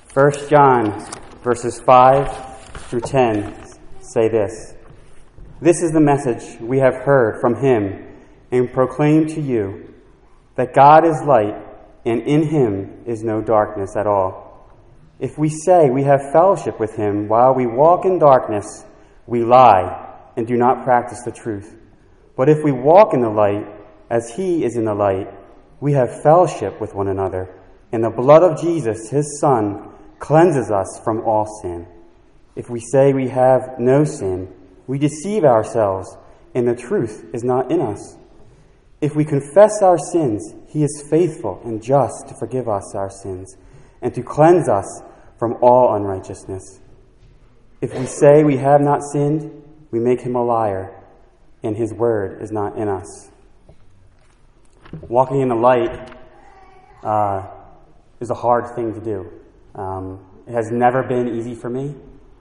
1 John verses 5 through 10 say this. This is the message we have heard from him and proclaim to you, that God is light, and in him is no darkness at all. If we say we have fellowship with him while we walk in darkness, we lie and do not practice the truth. But if we walk in the light, as he is in the light, we have fellowship with one another, and the blood of Jesus, his Son, cleanses us from all sin. If we say we have no sin, we deceive ourselves, and the truth is not in us. If we confess our sins, he is faithful and just to forgive us our sins and to cleanse us from all unrighteousness. If we say we have not sinned, we make him a liar, and his word is not in us. Walking in the light is a hard thing to do. It has never been easy for me.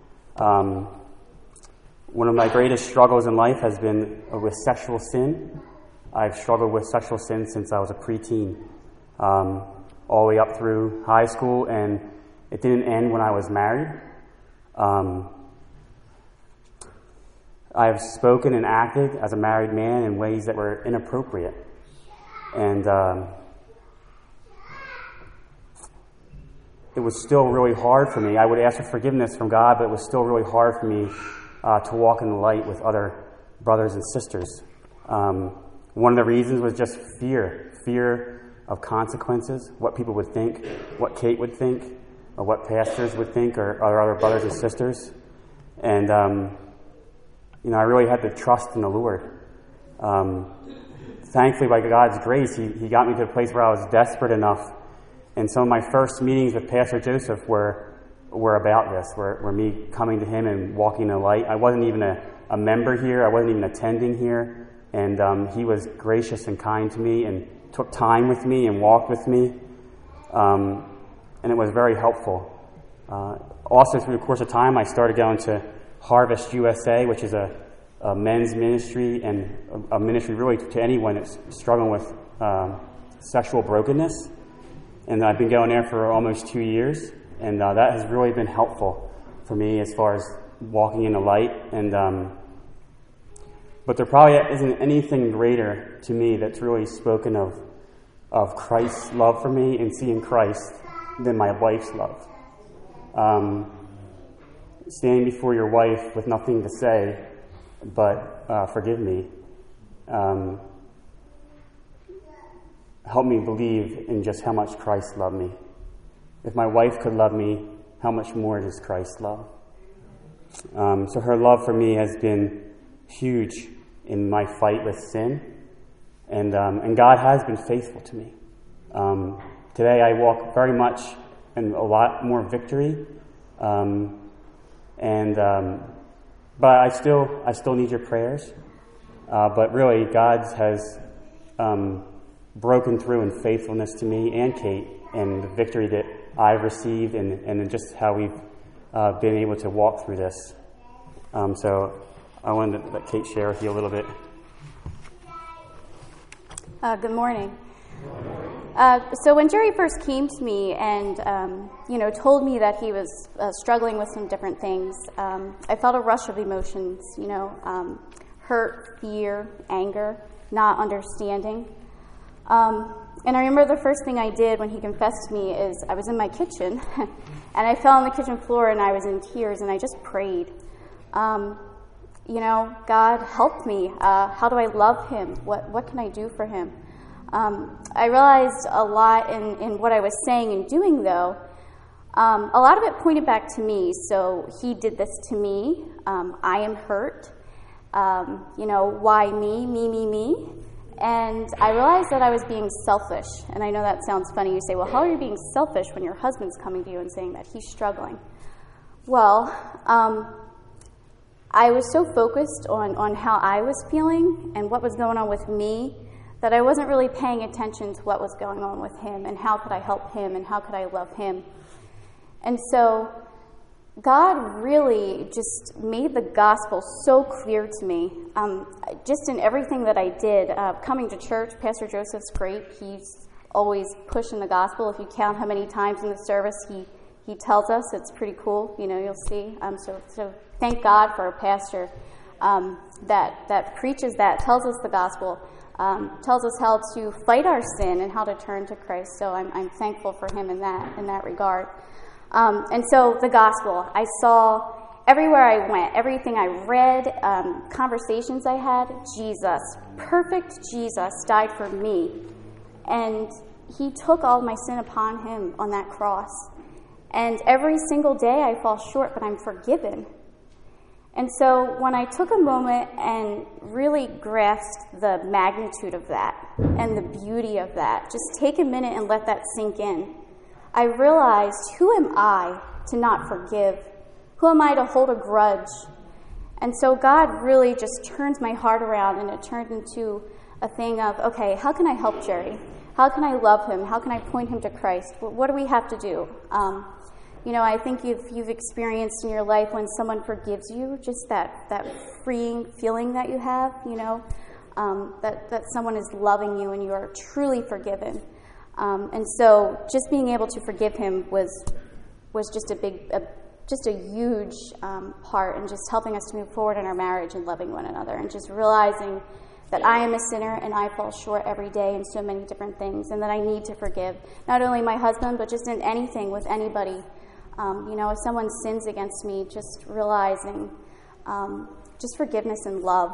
One of my greatest struggles in life has been with sexual sin. I've struggled with sexual sin since I was a preteen, all the way up through high school, and it didn't end when I was married. I've spoken and acted as a married man in ways that were inappropriate. And it was still really hard for me. I would ask for forgiveness from God, but it was still really hard for me to walk in the light with other brothers and sisters. One of the reasons was just fear of consequences, what people would think, what Kate would think, or what pastors would think, or other brothers and sisters. And, I really had to trust in the Lord. Thankfully, by God's grace, he got me to a place where I was desperate enough. And some of my first meetings with Pastor Joseph were about this, were me coming to him and walking in the light. I wasn't even a member here. I wasn't even attending here. And he was gracious and kind to me and took time with me and walked with me. And it was very helpful. Also, through the course of time, I started going to Harvest USA, which is a men's ministry and a ministry really to anyone that's struggling with sexual brokenness. And I've been going there for almost 2 years. And that has really been helpful for me as far as walking in the light. And but there probably isn't anything greater to me that's really spoken of Christ's love for me and seeing Christ than my wife's love. Standing before your wife with nothing to say but forgive me. Help me believe in just how much Christ loved me. If my wife could love me, how much more does Christ love? So her love for me has been huge in my fight with sin, and God has been faithful to me. Today I walk very much in a lot more victory, but I still need your prayers. But really, God has broken through in faithfulness to me and Kate, and the victory that I've received, and just how we've been able to walk through this. So I wanted to let Kate share with you a little bit. Good morning. So when Jerry first came to me and told me that he was struggling with some different things, I felt a rush of emotions. Hurt, fear, anger, not understanding. And I remember the first thing I did when he confessed to me is I was in my kitchen, and I fell on the kitchen floor and I was in tears, and I just prayed. God, help me. How do I love him? What can I do for him? I realized a lot in what I was saying and doing, though. A lot of it pointed back to me. So he did this to me. I am hurt. Why me, me? And I realized that I was being selfish. And I know that sounds funny. You say, well, how are you being selfish when your husband's coming to you and saying that he's struggling? Well, I was so focused on how I was feeling and what was going on with me that I wasn't really paying attention to what was going on with him and how could I help him and how could I love him. And so God really just made the gospel so clear to me, just in everything that I did. Coming to church, Pastor Joseph's great. He's always pushing the gospel. If you count how many times in the service he he tells us. It's pretty cool, you'll see. So thank God for a pastor that preaches that, tells us the gospel, tells us how to fight our sin and how to turn to Christ. So I'm thankful for him in that regard. And so the gospel, I saw everywhere I went, everything I read, conversations I had, Jesus, perfect Jesus died for me. And he took all my sin upon him on that cross. And every single day I fall short, but I'm forgiven. And so when I took a moment and really grasped the magnitude of that and the beauty of that, just take a minute and let that sink in, I realized, who am I to not forgive? Who am I to hold a grudge? And so God really just turns my heart around, and it turned into a thing of, okay, how can I help Jerry? How can I love him? How can I point him to Christ? What do we have to do? I think you've experienced in your life when someone forgives you, just that freeing feeling that you have, that someone is loving you and you are truly forgiven. And so just being able to forgive him was just a huge part in just helping us to move forward in our marriage and loving one another, and just realizing that I am a sinner and I fall short every day in so many different things, and that I need to forgive not only my husband, but just in anything with anybody. If someone sins against me, just realizing just forgiveness and love.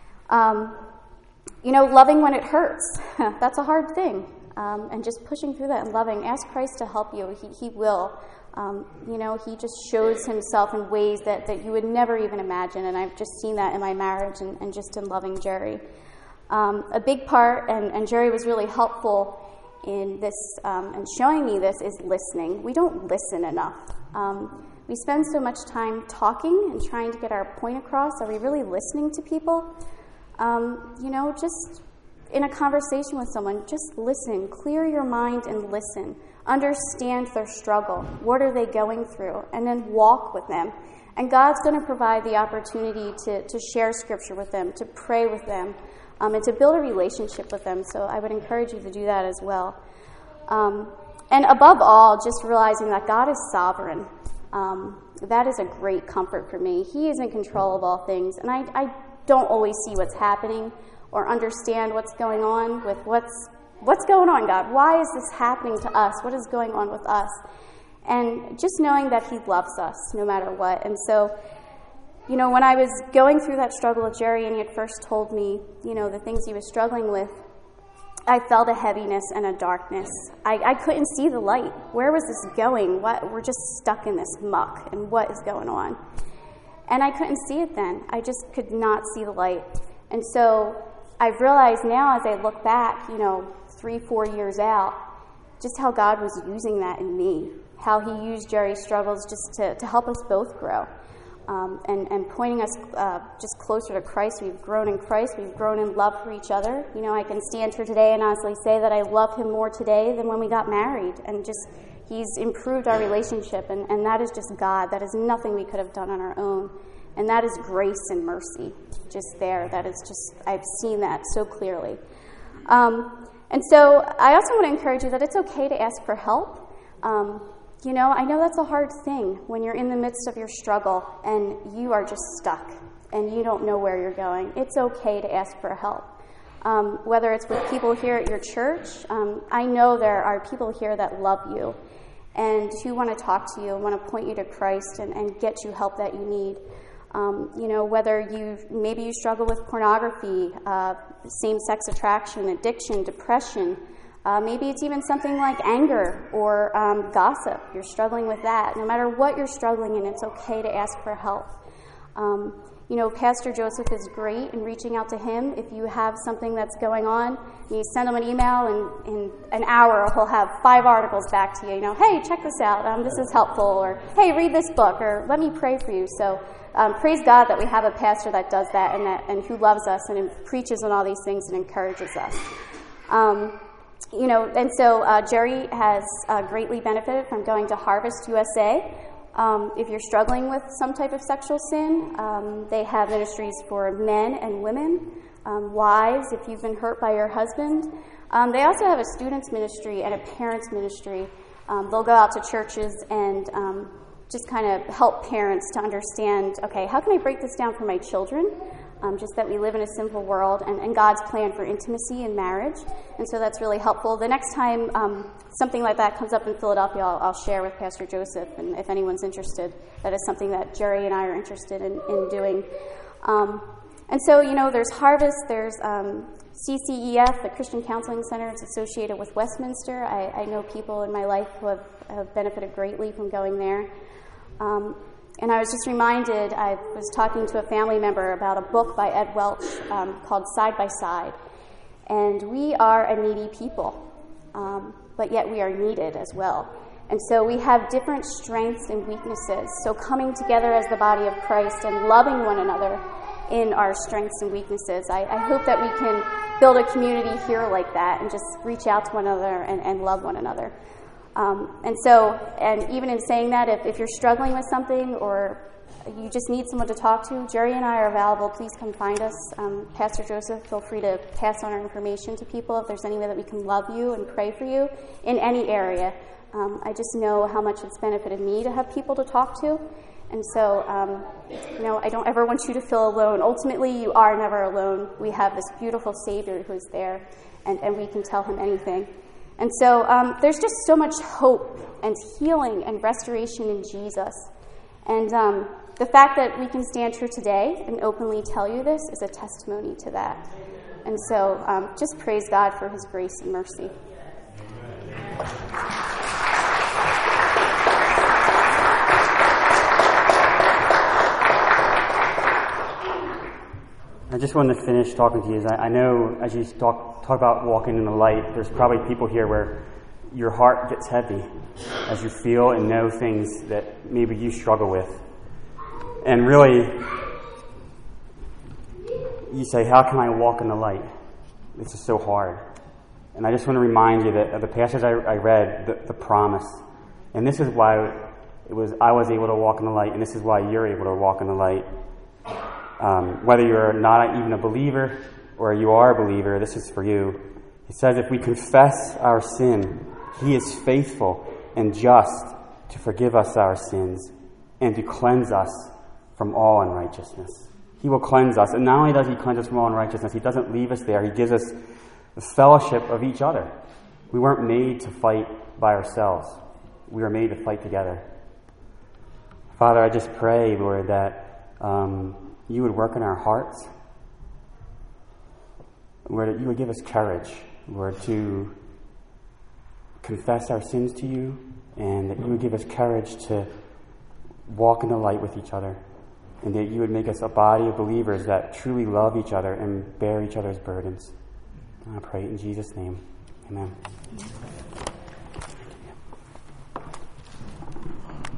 Loving when it hurts, that's a hard thing. And just pushing through that and loving. Ask Christ to help you. He will. He just shows himself in ways that you would never even imagine. And I've just seen that in my marriage and just in loving Jerry. A big part, and Jerry was really helpful in this and showing me this, is listening. We don't listen enough. We spend so much time talking and trying to get our point across. Are we really listening to people? Just in a conversation with someone, just listen. Clear your mind and listen. Understand their struggle. What are they going through? And then walk with them. And God's going to provide the opportunity to share Scripture with them, to pray with them, and to build a relationship with them. So I would encourage you to do that as well. And above all, just realizing that God is sovereign. That is a great comfort for me. He is in control of all things. And I don't always see what's happening or understand what's going on with what's going on, God? Why is this happening to us? What is going on with us? And just knowing that he loves us no matter what. And so, when I was going through that struggle with Jerry and he had first told me, the things he was struggling with, I felt a heaviness and a darkness. I couldn't see the light. Where was this going? We're just stuck in this muck, and what is going on? And I couldn't see it then. I just could not see the light. And so I've realized now as I look back, 3-4 years out, just how God was using that in me, how he used Jerry's struggles just to help us both grow, and pointing us just closer to Christ. We've grown in Christ. We've grown in love for each other. I can stand here today and honestly say that I love him more today than when we got married, and just he's improved our relationship, and that is just God. That is nothing we could have done on our own. And that is grace and mercy just there. That is just, I've seen that so clearly. And so I also want to encourage you that it's okay to ask for help. I know that's a hard thing when you're in the midst of your struggle and you are just stuck and you don't know where you're going. It's okay to ask for help. Whether it's with people here at your church, I know there are people here that love you and who want to talk to you and want to point you to Christ and get you help that you need. Whether maybe you struggle with pornography, same-sex attraction, addiction, depression. Maybe it's even something like anger or gossip. You're struggling with that. No matter what you're struggling in, it's okay to ask for help. Pastor Joseph is great in reaching out to him. If you have something that's going on, you send him an email, and in an hour he'll have 5 articles back to you. Hey, check this out. This is helpful. Or, hey, read this book. Or, let me pray for you. So praise God that we have a pastor that does that and who loves us and preaches on all these things and encourages us. And so Jerry has greatly benefited from going to Harvest USA. If you're struggling with some type of sexual sin, they have ministries for men and women, wives, if you've been hurt by your husband. They also have a students ministry and a parents ministry. they'll go out to churches and just kind of help parents to understand, okay, how can I break this down for my children? Just that we live in a sinful world, and God's plan for intimacy and marriage. And so that's really helpful. The next time something like that comes up in Philadelphia, I'll share with Pastor Joseph, and if anyone's interested, that is something that Jerry and I are interested in doing. And so, there's Harvest, there's CCEF, the Christian Counseling Center. It's associated with Westminster. I know people in my life who have benefited greatly from going there. And I was just reminded, I was talking to a family member about a book by Ed Welch called Side by Side. And we are a needy people, but yet we are needed as well. And so we have different strengths and weaknesses. So coming together as the body of Christ and loving one another in our strengths and weaknesses. I hope that we can build a community here like that and just reach out to one another and love one another. And even in saying that, if you're struggling with something or you just need someone to talk to, Jerry and I are available. Please come find us. Pastor Joseph, feel free to pass on our information to people if there's any way that we can love you and pray for you in any area. I just know how much it's benefited me to have people to talk to. And so, I don't ever want you to feel alone. Ultimately, you are never alone. We have this beautiful Savior who's there, and we can tell him anything. And so there's just so much hope and healing and restoration in Jesus. And the fact that we can stand here today and openly tell you this is a testimony to that. And so just praise God for his grace and mercy. I just wanted to finish talking to you. I know as you talk about walking in the light, there's probably people here where your heart gets heavy as you feel and know things that maybe you struggle with. And really, you say, how can I walk in the light? This is so hard. And I just want to remind you that of the passage I read, the promise. And this is why I was able to walk in the light, and this is why you're able to walk in the light. Whether you're not even a believer or you are a believer, this is for you. It says if we confess our sin, he is faithful and just to forgive us our sins and to cleanse us from all unrighteousness. He will cleanse us. And not only does he cleanse us from all unrighteousness, he doesn't leave us there. He gives us the fellowship of each other. We weren't made to fight by ourselves. We were made to fight together. Father, I just pray, Lord, that you would work in our hearts. Lord, that you would give us courage, Lord, to confess our sins to you, and that you would give us courage to walk in the light with each other, and that you would make us a body of believers that truly love each other and bear each other's burdens. I pray in Jesus' name. Amen.